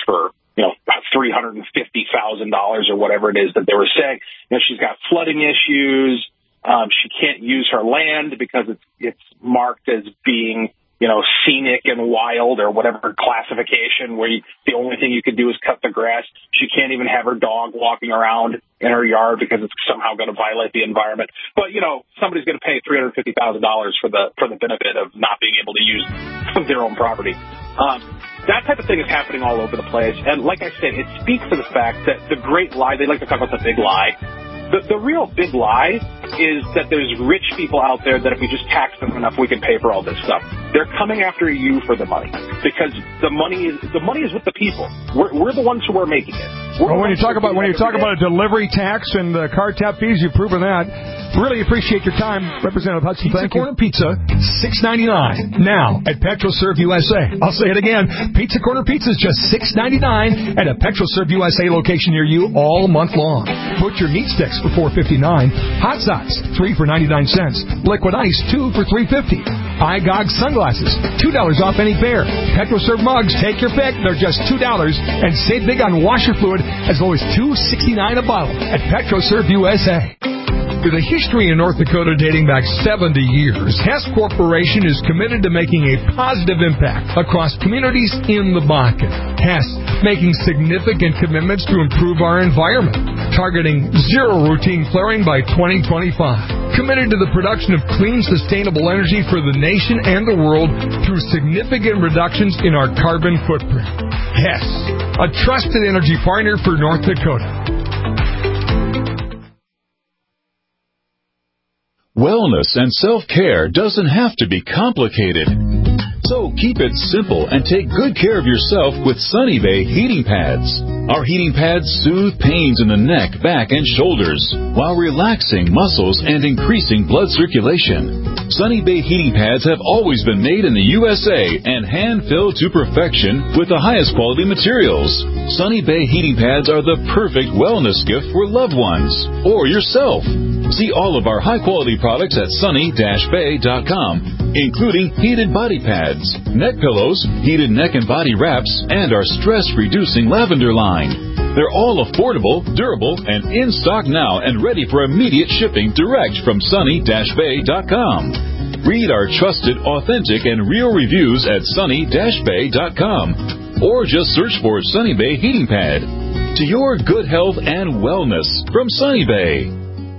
you know, three hundred fifty thousand dollars or whatever it is that they were saying. You know, she's got flooding issues. Um, she can't use her land because it's, it's marked as being, you know, scenic and wild or whatever classification where you, the only thing you can do is cut the grass. She can't even have her dog walking around in her yard because it's somehow going to violate the environment. But, you know, somebody's going to pay three hundred fifty thousand dollars for the, for the benefit of not being able to use their own property. Um, that type of thing is happening all over the place. And like I said, it speaks to the fact that the great lie, they like to talk about the big lie. The, the real big lie is that there's rich people out there that if we just tax them enough, we can pay for all this stuff. They're coming after you for the money because the money is the money is with the people. We're, we're the ones who are making it. Well, when you talk about when you talk about a delivery tax and uh, car tap fees, you've proven that. Really appreciate your time, Representative Hudson. Pizza Thank Corner you. Pizza, six ninety-nine now at PetroServe U S A. I'll say it again. Pizza Corner Pizza is just six ninety-nine at a PetroServe U S A location near you all month long. Butcher meat sticks for four fifty-nine. Hot Sauce, three for ninety-nine cents. Liquid Ice, two for three fifty. iGog sunglasses, two dollars off any pair. PetroServe mugs, take your pick. They're just two dollars. And save big on washer fluid as low as two sixty-nine a bottle at PetroServe U S A. With a history in North Dakota dating back seventy years, Hess Corporation is committed to making a positive impact across communities in the Bakken. Hess making significant commitments to improve our environment, targeting zero routine flaring by twenty twenty-five. Committed to the production of clean, sustainable energy for the nation and the world through significant reductions in our carbon footprint. Hess, a trusted energy partner for North Dakota. Wellness and self-care doesn't have to be complicated. So keep it simple and take good care of yourself with Sunny Bay heating pads. Our heating pads soothe pains in the neck, back, and shoulders while relaxing muscles and increasing blood circulation. Sunny Bay heating pads have always been made in the U S A and hand-filled to perfection with the highest quality materials. Sunny Bay heating pads are the perfect wellness gift for loved ones or yourself. See all of our high-quality products at sunny dash bay dot com, including heated body pads, neck pillows, heated neck and body wraps, and our stress-reducing lavender line. They're all affordable, durable, and in stock now and ready for immediate shipping direct from sunny dash bay dot com. Read our trusted, authentic, and real reviews at sunny dash bay dot com or just search for Sunny Bay Heating Pad. To your good health and wellness from Sunny Bay.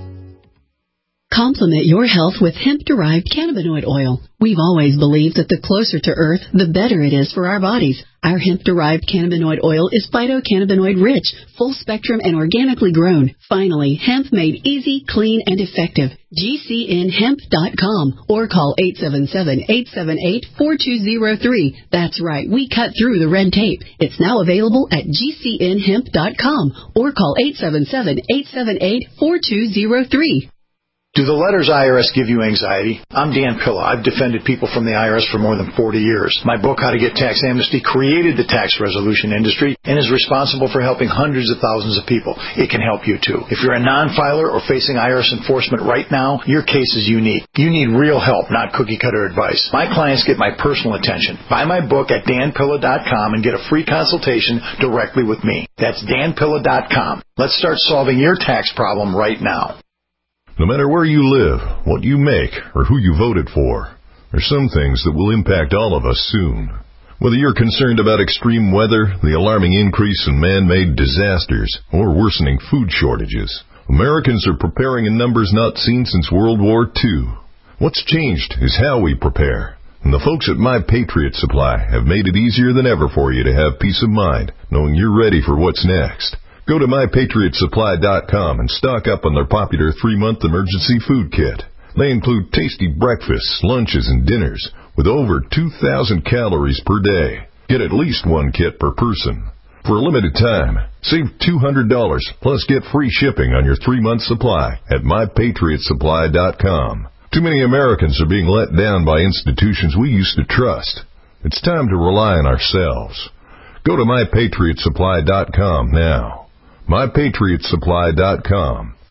Complement your health with hemp-derived cannabinoid oil. We've always believed that the closer to Earth, the better it is for our bodies. Our hemp-derived cannabinoid oil is phytocannabinoid rich, full-spectrum, and organically grown. Finally, hemp made easy, clean, and effective. G C N hemp dot com or call eight seven seven, eight seven eight, four two zero three. That's right, we cut through the red tape. It's now available at G C N hemp dot com or call eight seven seven, eight seven eight, four two zero three. Do the letters I R S give you anxiety? I'm Dan Pilla. I've defended people from the I R S for more than forty years. My book, How to Get Tax Amnesty, created the tax resolution industry and is responsible for helping hundreds of thousands of people. It can help you too. If you're a non-filer or facing I R S enforcement right now, your case is unique. You need real help, not cookie-cutter advice. My clients get my personal attention. Buy my book at dan pilla dot com and get a free consultation directly with me. That's dan pilla dot com. Let's start solving your tax problem right now. No matter where you live, what you make, or who you voted for, there's some things that will impact all of us soon. Whether you're concerned about extreme weather, the alarming increase in man-made disasters, or worsening food shortages, Americans are preparing in numbers not seen since World War Two. What's changed is how we prepare. And the folks at My Patriot Supply have made it easier than ever for you to have peace of mind, knowing you're ready for what's next. Go to my patriot supply dot com and stock up on their popular three-month emergency food kit. They include tasty breakfasts, lunches, and dinners with over two thousand calories per day. Get at least one kit per person. For a limited time, save two hundred dollars plus get free shipping on your three-month supply at my patriot supply dot com. Too many Americans are being let down by institutions we used to trust. It's time to rely on ourselves. Go to my patriot supply dot com now. my patriot supply dot com.